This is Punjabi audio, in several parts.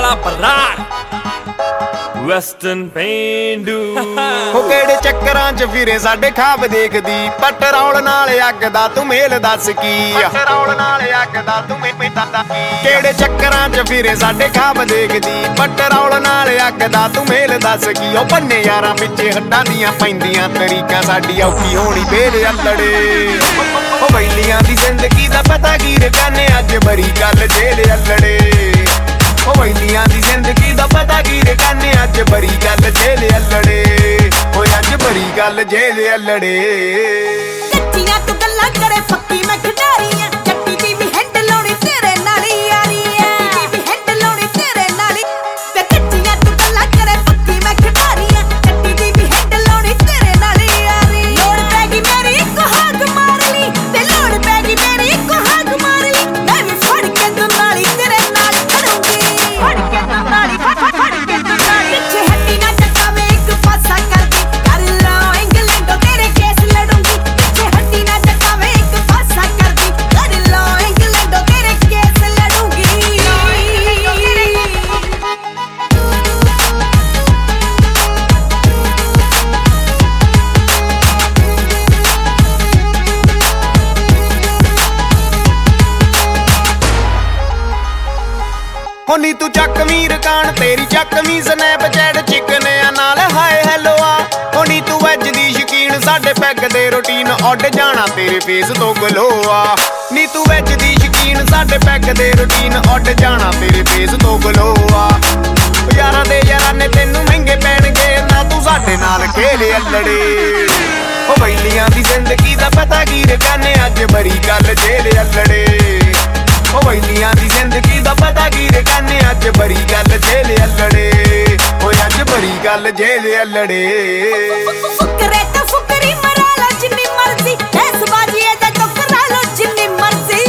ਬਰਾੜ ਵੈਸਟਰਨ ਪੇਂਡੂ ਉਹ ਕਿਹੜੇ ਚੱਕਰਾਂ 'ਚ ਫਿਰੇ ਸਾਡੇ ਖਾਬ ਦੇਖਦੀ ਪੈਟਰੋਲ ਨਾਲ ਅੱਗ ਦਾ ਤੂੰ ਮੇਲ ਦੱਸ ਕੀ ਪੈਟਰੋਲ ਨਾਲ ਅੱਗ ਦਾ ਤੂੰ ਮੇਲ ਦੱਸ ਕੀ ਕਿਹੜੇ ਚੱਕਰਾਂ 'ਚ ਫਿਰੇ ਸਾਡੇ ਖਾਬ ਦੇਖਦੀ ਪੈਟਰੋਲ ਨਾਲ ਅੱਗ ਦਾ ਤੂੰ ਮੇਲ ਦੱਸ ਕੀ ਉਹ ਬੰਨੇ ਯਾਰਾਂ ਪਿੱਛੇ ਹੱਡਾਂ ਦੀਆਂ ਪੈਂਦੀਆਂ ਤਰੀਕਾਂ ਸਾਡੀ ਔਖੀ ਹੋਣੀ ਵੇਲੇ ਅੱਲੜੇ ਉਹ ਬੈਲੀਆਂ ਦੀ ਜ਼ਿੰਦਗੀ ਦਾ ਪਤਾ ਕੀ ਰਕਾਨੇ ਅੱਜ ਬਰੀ ਗੱਲ ਜੇਲੇ ਅੱਲੜੇ ਉਹ ਬੈਲੀਆਂ ਦੀ ਜ਼ਿੰਦਗੀ ਦਾ ਪਤਾ ਕੀ ਰਕਾਨੇ ਅੱਜ ਬਰੀ ਗੱਲ ਜੇਲੇ ਅੱਲੜੇ ਓਏ ਅੱਜ ਬਰੀ ਗੱਲ ਜੇਲੇ ਅੱਲੜੇ ਕੱਚੀਆਂ ਤੂੰ ਗੱਲਾਂ ਕਰੇ ਪੱਕੀ ਮੈਂ ਖਿਡਾਰੀ ਆ ਜੱਟੀ ਦੀ ਵੀ ਹੈਂਡ ਲਾਉਣੀ ਤੇਰੇ ਨਾਲ ਹੀ ਯਾਰੀ ਆ ਦੀ ਵੀ ਹੈਂਡ ਲਾਉਣੀ ਤੇਰੇ ਨਾਲ ਹੀ ਤੇ ਕੱਚੀਆਂ ਤੂੰ ਗੱਲਾਂ ਕਰੇ ਪੱਕੀ ਮੈਂ ਖਿਡਾਰੀ ਆ ਜੱਟੀ ਦੀ ਵੀ ਹੈਂਡ ਲਾਉਣੀ ਤੇਰੇ ਨਾਲ ਹੀ ਯਾਰੀ ਲੋੜ ਪੈ ਗਈ ਮੇਰੀ ਇੱਕ ਹਾਕ ਮਾਰ ਲਈ ਤੇ ਲੋੜ ਪੈ ਗਈ ਮੇਰੀ ਇੱਕ ਹਾਕ ਮਾਰ ਲਈ ਮੈਂ ਵੀ ਫੜ ਕੇ ਤੂੰ ਨਾਲੀ ਤੇਰੇ ਨਾਲ ਖੜੂੰਗੀ ਫੜ ਕੇ ਤੂੰ ਨਾਲੀ ਫੜ ਕੇ ਤੂੰ ਨਾਲੀ ਪਿੱਛੇ ਹੱਟੀ ਨਾ ਚੱਕਾਵੇਂ ਇੱਕ ਪਾਸਾ ਕਰਦੀ ਕਰ ਲਾ ਇੰਗਲੈਂਡੋਂ ਤੇਰੇ ਕੇਸ ਲੜੂੰਗੀ ਪਿੱਛੇ ਹੱਟੀ ਨਾ ਚੱਕਾਵੇਂ ਇੱਕ ਪਾਸਾ ਕਰਦੀ ਕਰ ਲਾ ਇੰਗਲੈਂਡੋਂ ਤੇਰੇ ਕੇਸ ਲੜੂੰਗੀ ਹੋਨੀ ਤੂੰ ਚੱਕਵੀਂ ਰਕਾਨ ਤੇਰੀ ਚੱਕਵੀਂ ਸਨੈਪਚੈਟ ਚਿਕਨਿਆਂ ਨਾਲ ਹਾਏ ਹੈਲੋ ਆ ਹੋਨੀ ਤੂੰ ਵੈਜ ਦੀ ਸ਼ਕੀਨ ਸਾਡੇ ਪੈਗ ਦੇ ਰੂਟੀਨ ਉੱਡ ਜਾਣਾ ਤੇਰੇ ਫੇਸ ਤੋਂ ਗਲੋ ਆ ਨੀ ਤੂੰ ਵੈਜ ਦੀ ਸ਼ਕੀਨ ਸਾਡੇ ਪੈਗ ਦੇ ਰੂਟੀਨ ਉੱਡ ਜਾਣਾ ਤੇਰੇ ਫੇਸ ਤੋਂ ਗਲੋ ਆ ਯਾਰਾਂ ਦੇ ਯਾਰਾਂ ਨੇ ਤੈਨੂੰ ਮਹਿੰਗੇ ਪੈਣਗੇ ਨਾ ਤੂੰ ਸਾਡੇ ਨਾਲ ਖੇਲੇ ਅੱਲੜੇ ਉਹ ਬੈਲੀਆਂ ਦੀ ਜ਼ਿੰਦਗੀ ਦਾ ਪਤਾ ਕੀ ਰਕਾਨੇ ਅੱਜ ਬਰੀ ਗੱਲ ਜੇਲੇ ਅੱਲੜੇ ਉਹ ਬੈਲੀਆਂ ਦੀ ਜ਼ਿੰਦਗੀ ਦਾ ਪਤਾ ਕੀ ਰਕਾਨੇ ਅੱਜ ਬਰੀ ਗੱਲ ਜੇਲੇ ਅੱਲੜੇ ਓਏ ਅੱਜ ਬਰੀ ਗੱਲ ਜੇਲੇ ਅੱਲੜੇ ਫੁਕਰੇ ਤਾਂ ਫੁਕਰੀ ਮਰਾ ਲੋ ਜਿੰਨੀ ਮਰਜ਼ੀ ਐਸ ਬਾਜੀ ਇਹਦਾ ਤੋਂ ਕਰਾ ਲੋ ਜਿੰਨੀ ਮਰਜ਼ੀ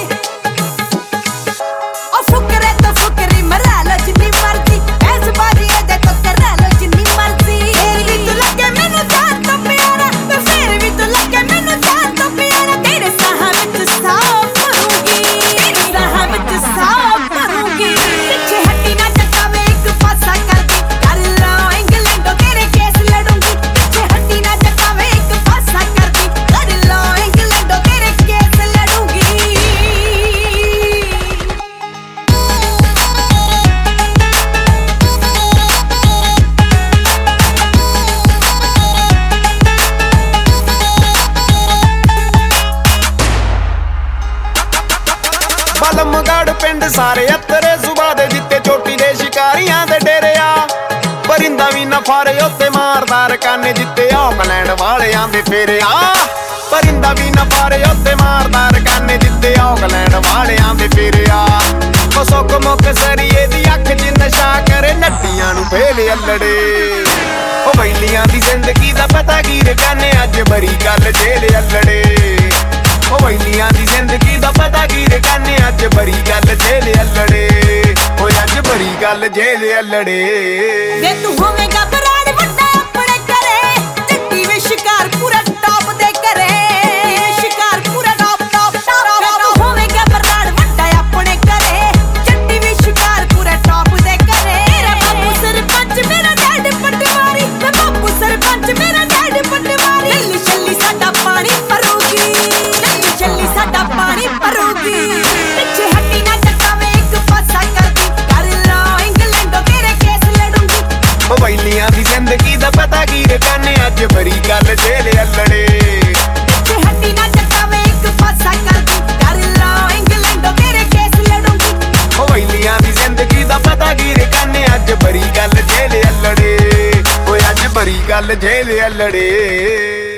ਉਹ ਫੁਕਰੇ ਤਾਂ ਫੁਕਰੀ ਮਰਾ ਲੋ ਜਿੰਨੀ ਮਰਜ਼ੀ ਐਸ ਬਾਜੀ ਇਹਦਾ ਤੋਂ ਕਰਾ ਲੋ ਜਿੰਨੀ ਮਰਜ਼ੀ ਫੇਰ ਵੀ ਤੂੰ ਲੱਗੇ ਮੈਨੂੰ ਜਾਨ ਤੋਂ ਪਿਆਰਾ ਤੇ ਫੇਰ ਵੀ ਤੂੰ ਲੱਗੇ ਮੈਨੂੰ ਜਾਨ ਤੋਂ ਪਿਆਰਾ ਤੇਰੇ ਸਾਹਾਂ ਵਿੱਚ ਸਾਹ ਭਰੂੰਗੀ ਤੇਰੇ ਸਾਹਾਂ ਵਿੱਚ ਸਾਹ ਭਰੂੰਗੀ ਪਿੱਛੇ ਹੱਟੀ ਨਾ ਚੱਕਾਵੇਂ ਇੱਕ ਪਾਸਾ ਕਰਦੀ ਕਰ ਲਾ ਇੰਗਲੈਂਡੋਂ ਤੇਰੇ ਕੇਸ ਲੜੂੰਗੀ ਪਿੱਛੇ ਹੱਟੀ ਨਾ ਚੱਕਾਵੇਂ ਇੱਕ ਪਾਸਾ ਕਰਦੀ ਕਰ ਲਾ ਇੰਗਲੈਂਡੋਂ ਤੇਰੇ ਕੇਸ ਲੜੂੰਗੀ ਬਲਮਗੜ ਪਿੰਡ ਸਾਰੇ ਅੱਤਰੇ ਸੁਬਾ ਦੇ ਜਿੱਤੇ ਚੋਟੀ ਦੇ ਸ਼ਿਕਾਰੀਆਂ ਦੇ ਡੇਰੇ ਆ ਪਰਿੰਦਾ ਵੀ ਨਾ ਫਾਰੇ ਉੱਤੇ ਮਾਰਦਾ ਰਕਾਨੇ ਜਿੱਤੇ ਆਕਲੈਂਡ ਵਾਲਿਆਂ ਦੇ ਫੇਰੇ ਆ ਪਰਿੰਦਾ ਵੀ ਨਾ ਫਾਰੇ ਉੱਤੇ ਮਾਰਦਾ ਰਕਾਨੇ ਜਿੱਤੇ ਆਕਲੈਂਡ ਵਾਲਿਆਂ ਦੇ ਫੇਰੇ ਆ ਉਹ ਸੁੱਕ ਮੁੱਕ ਸਰੀਏ ਦੀ ਅੱਖ 'ਚ ਨਸ਼ਾ ਕਰੇ ਨੱਟੀਆਂ ਨੂੰ ਫੇਲੇ ਅੱਲੜੇ ਉਹ ਬੈਲੀਆਂ ਦੀ ਜ਼ਿੰਦਗੀ ਦਾ ਪਤਾ ਕੀ ਰਕਾਨੇ ਅੱਜ ਬਰੀ ਗੱਲ ਜੇਲੇ ਅੱਲੜੇ ਉਹ ਬੈਲੀਆਂ ਦੀ ਜ਼ਿੰਦਗੀ ਦਾ ਪਤਾ ਕੀ ਰਕਾਨੇ ਅੱਜ ਬਰੀ ਗੱਲ ਜੇਲੇ ਅੱਲੜੇ ਓਏ ਅੱਜ ਬਰੀ ਗੱਲ ਜੇਲੇ ਅੱਲੜੇ ਵੇ ਤੂੰ ਹੋਵੇਂਗਾ ਬਰਾੜ ਵੱਡਾ ਆਪਣੇ ਘਰੇ ਜੱਟੀ ਵੇ ਸ਼ਿਕਾਰ ਪੂਰਾ ਟੌਪ ਦੇ ਘਰੇ ਸ਼ਿਕਾਰ ਪੂਰਾ ਟੌਪ ਤੂੰ ਹੋਵੇਂਗਾ ਬਰਾੜ ਵੱਡਾ ਆਪਣੇ ਘਰੇ ਜੱਟੀ ਵੇ ਸ਼ਿਕਾਰ ਪੂਰਾ ਟੌਪ ਦੇ ਘਰੇ ਮੇਰਾ ਬਾਪੂ ਸਰਪੰਚ ਮੇਰਾ ਡੈਡ ਪਟਵਾਰੀ ਤੇ ਬਾਪੂ ਸਰਪੰਚ ਮੇਰਾ ਡੈਡ ਪਟਵਾਰੀ ਚੱਲੀ ਚੱਲੀ ਸਾਡਾ ਪਾਣੀ ਭਰੂਗੀ ਚੱਲੀ ਚੱਲੀ ਸਾਡਾ ਪਾਣੀ ਭਰੂਗੀ ਪਿੱਛੇ ਹੱਟੀ ਨਾ ਚੱਕਾਵੇਂ ਇੱਕ ਪਾਸਾ ਕਰਦੀ ਕਰ ਲਾ ਇੰਗਲੈਂਡੋਂ ਤੇਰੇ ਕੇਸ ਲੜੂੰਗੀ ਉਹ ਬੈਲੀਆਂ ਦੀ ਜ਼ਿੰਦਗੀ ਦਾ ਪਤਾ ਕੀ ਰਕਾਨੇ ਅੱਜ ਬਰੀ ਗੱਲ ਜੇਲੇ ਅੱਲੜੇ ਪਿੱਛੇ ਹੱਟੀ ਨਾ ਚੱਕਾਵੇਂ ਇੱਕ ਪਾਸਾ ਕਰਦੀ ਕਰ ਲਾ ਇੰਗਲੈਂਡੋਂ ਤੇਰੇ ਕੇਸ ਲੜੂੰਗੀ ਉਹ ਬੈਲੀਆਂ ਦੀ ਜ਼ਿੰਦਗੀ ਦਾ ਪਤਾ ਕੀ ਰਕਾਨੇ ਅੱਜ ਬਰੀ ਗੱਲ ਜੇਲੇ ਅੱਲੜੇ ਓਏ ਅੱਜ ਬਰੀ ਗੱਲ ਜੇਲੇ ਅੱਲੜੇ